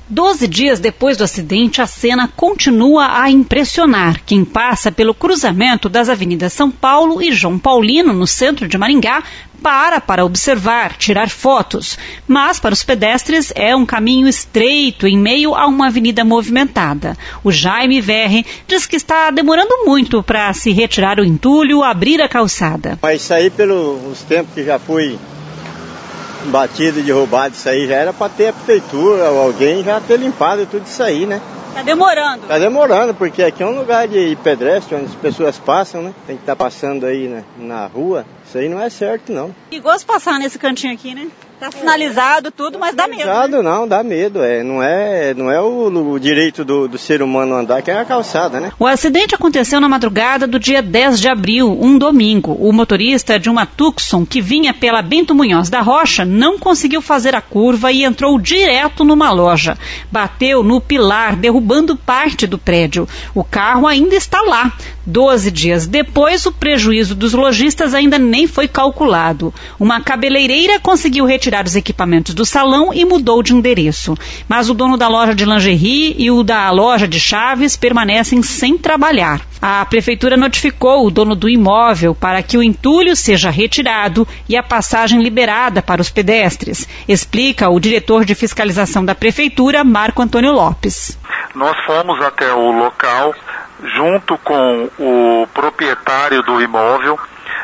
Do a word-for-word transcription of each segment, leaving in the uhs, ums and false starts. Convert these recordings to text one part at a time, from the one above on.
Doze dias depois do acidente, a cena continua a impressionar quem passa pelo cruzamento das avenidas São Paulo e João Paulino, no centro de Maringá, para para observar, tirar fotos. Mas, para os pedestres, é um caminho estreito em meio a uma avenida movimentada. O Jaime Verre diz que está demorando muito para se retirar o entulho, abrir a calçada. Mas isso aí, pelos tempos que já fui batido e derrubado, isso aí já era para ter a prefeitura ou alguém já ter limpado tudo isso aí, né? Tá demorando. Tá demorando, porque aqui é um lugar de pedestre, onde as pessoas passam, né? Tem que estar tá passando aí na, na rua. Isso aí não é certo, não. E gosto de passar nesse cantinho aqui, né? Tá sinalizado tudo, mas dá medo. Sinalizado, né? Não, dá medo. É. Não é, não é o, o direito do, do ser humano andar, que é a calçada, né? O acidente aconteceu na madrugada do dia dez de abril, um domingo. O motorista de uma Tucson que vinha pela Bento Munhoz da Rocha não conseguiu fazer a curva e entrou direto numa loja. Bateu no pilar, derrubando parte do prédio. O carro ainda está lá. Doze dias depois, o prejuízo dos lojistas ainda nem foi calculado. Uma cabeleireira conseguiu retirar os equipamentos do salão e mudou de endereço. Mas o dono da loja de lingerie e o da loja de chaves permanecem sem trabalhar. A prefeitura notificou o dono do imóvel para que o entulho seja retirado e a passagem liberada para os pedestres, explica o diretor de fiscalização da prefeitura, Marco Antônio Lopes. Nós fomos até o local junto com o proprietário do imóvel.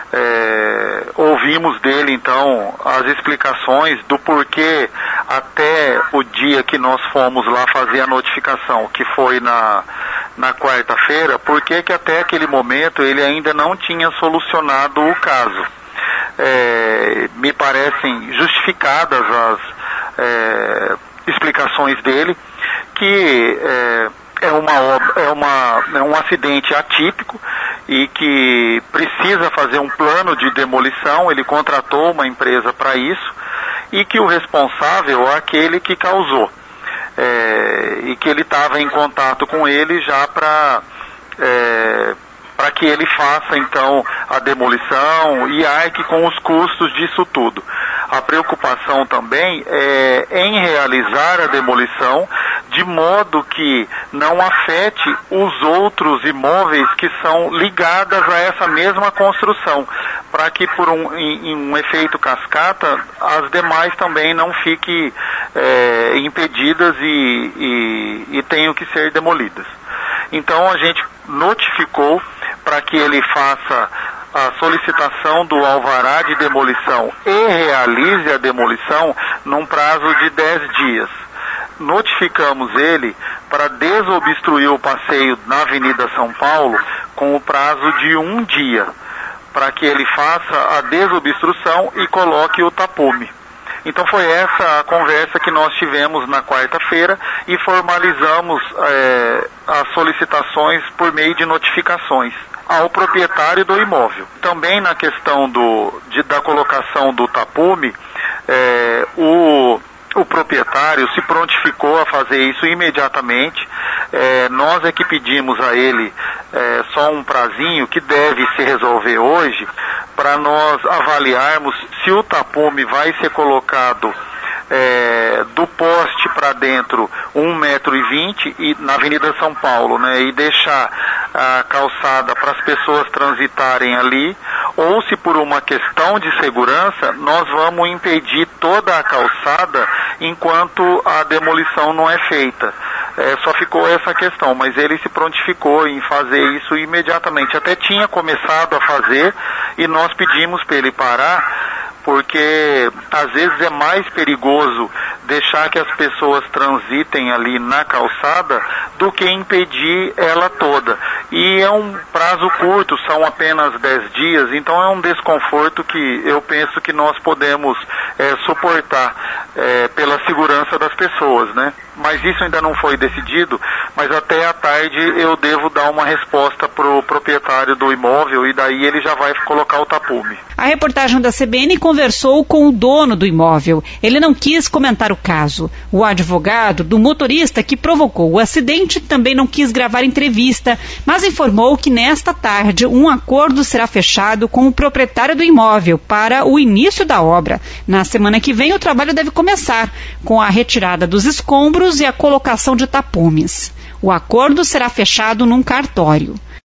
É, ouvimos dele então as explicações do porquê até o dia que nós fomos lá fazer a notificação, que foi na, na quarta-feira, porque que até aquele momento ele ainda não tinha solucionado o caso. É, me parecem justificadas as é, explicações dele, que é, é, uma, é, uma, é um acidente atípico e que precisa fazer um plano de demolição. Ele contratou uma empresa para isso e que o responsável é aquele que causou. É, e que ele estava em contato com ele já para é, para que ele faça então a demolição e arque com os custos disso tudo. A preocupação também é em realizar a demolição de modo que não afete os outros imóveis que são ligados a essa mesma construção, para que por um, em, em um efeito cascata as demais também não fiquem é, impedidas e, e, e tenham que ser demolidas. Então a gente notificou para que ele faça a solicitação do alvará de demolição e realize a demolição num prazo de dez dias. Notificamos ele para desobstruir o passeio na Avenida São Paulo com o prazo de um dia, para que ele faça a desobstrução e coloque o tapume. Então foi essa a conversa que nós tivemos na quarta-feira e formalizamos é, as solicitações por meio de notificações ao proprietário do imóvel. Também na questão do, de, da colocação do tapume, é, o, o proprietário se prontificou a fazer isso imediatamente. É, nós é que pedimos a ele é, só um prazinho que deve se resolver hoje, para nós avaliarmos se o tapume vai ser colocado é, do poste para dentro um metro e vinte e na Avenida São Paulo, né, e deixar a calçada para as pessoas transitarem ali, ou se por uma questão de segurança nós vamos impedir toda a calçada enquanto a demolição não é feita. É, só ficou essa questão, mas ele se prontificou em fazer isso imediatamente. Até tinha começado a fazer e nós pedimos para ele parar, porque às vezes é mais perigoso deixar que as pessoas transitem ali na calçada do que impedir ela toda. E é um prazo curto, são apenas dez dias, então é um desconforto que eu penso que nós podemos é, suportar é, pela segurança das pessoas, né? Mas isso ainda não foi decidido, mas até à tarde eu devo dar uma resposta para o proprietário do imóvel e daí ele já vai colocar o tapume. A reportagem da C B N conversou com o dono do imóvel. Ele não quis comentar o caso. O advogado do motorista que provocou o acidente também não quis gravar entrevista, mas mas informou que nesta tarde um acordo será fechado com o proprietário do imóvel para o início da obra. Na semana que vem o trabalho deve começar, com a retirada dos escombros e a colocação de tapumes. O acordo será fechado num cartório.